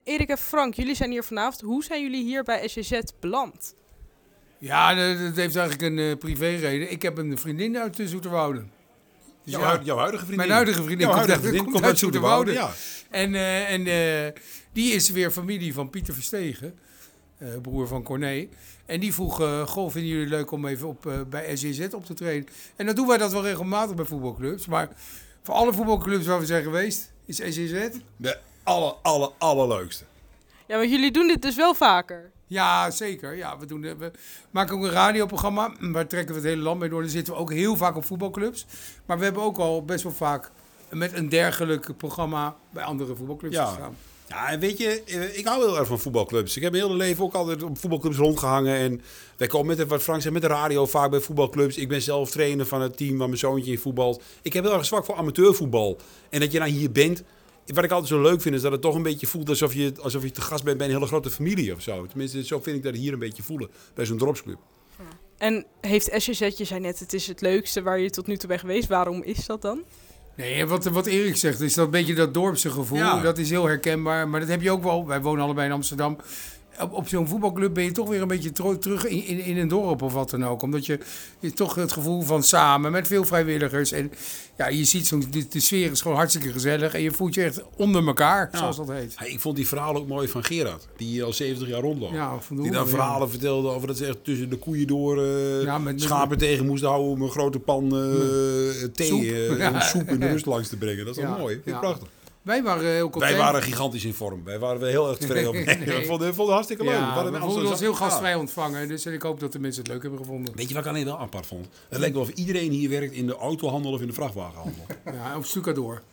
Erik en Frank, jullie zijn hier vanavond. Hoe zijn jullie hier bij SJZ beland? Ja, dat heeft eigenlijk een privéreden. Ik heb een vriendin uit Zoeterwoude. Dus Jouw huidige vriendin? Mijn huidige vriendin, komt uit Zoeterwoude. Ja. En die is weer familie van Pieter Verstegen, broer van Corné. En die vroeg, vinden jullie het leuk om even bij SJZ op te treden? En dan doen wij dat wel regelmatig bij voetbalclubs. Maar voor alle voetbalclubs waar we zijn geweest, is SJZ De allerleukste. Ja, want jullie doen dit dus wel vaker. Ja, zeker. Ja, we maken ook een radioprogramma. Waar trekken we het hele land mee door. Dan zitten we ook heel vaak op voetbalclubs. Maar we hebben ook al best wel vaak met een dergelijk programma bij andere voetbalclubs gestaan. Ja, en weet je, ik hou heel erg van voetbalclubs. Ik heb mijn hele leven ook altijd op voetbalclubs rondgehangen. En wij komen met, wat Frank zegt, met de radio vaak bij voetbalclubs. Ik ben zelf trainer van het team waar mijn zoontje in voetbalt. Ik heb heel erg zwak voor amateurvoetbal. En dat je dan hier bent. Wat ik altijd zo leuk vind, is dat het toch een beetje voelt alsof je te gast bent bij een hele grote familie of zo. Tenminste, zo vind ik dat hier een beetje voelen bij zo'n dorpsclub. En heeft SJZ, je zei net, het is het leukste waar je tot nu toe bent geweest. Waarom is dat dan? Nee, wat Erik zegt, is dat een beetje dat dorpse gevoel. Ja. Dat is heel herkenbaar. Maar dat heb je ook wel. Wij wonen allebei in Amsterdam. Op zo'n voetbalclub ben je toch weer een beetje terug in een dorp of wat dan ook. Omdat je toch het gevoel van samen met veel vrijwilligers. En ja, je ziet de sfeer is gewoon hartstikke gezellig. En je voelt je echt onder elkaar, zoals dat heet. Hey, ik vond die verhalen ook mooi van Gerard. Die al 70 jaar rondloopt. Ja, die dan verhalen vertelde over dat ze echt tussen de koeien door schapen tegen moesten houden. Om een grote pan thee en soep in de rust langs te brengen. Dat is wel mooi. Vind ik prachtig. Wij waren heel content. Wij waren gigantisch in vorm. Wij waren heel erg tevreden op. We vonden het hartstikke leuk. We voelden ons heel gastvrij ontvangen. Dus ik hoop dat de mensen het leuk hebben gevonden. Weet je wat ik alleen wel apart vond? Het lijkt wel of iedereen hier werkt in de autohandel of in de vrachtwagenhandel. Ja, of stucadoor.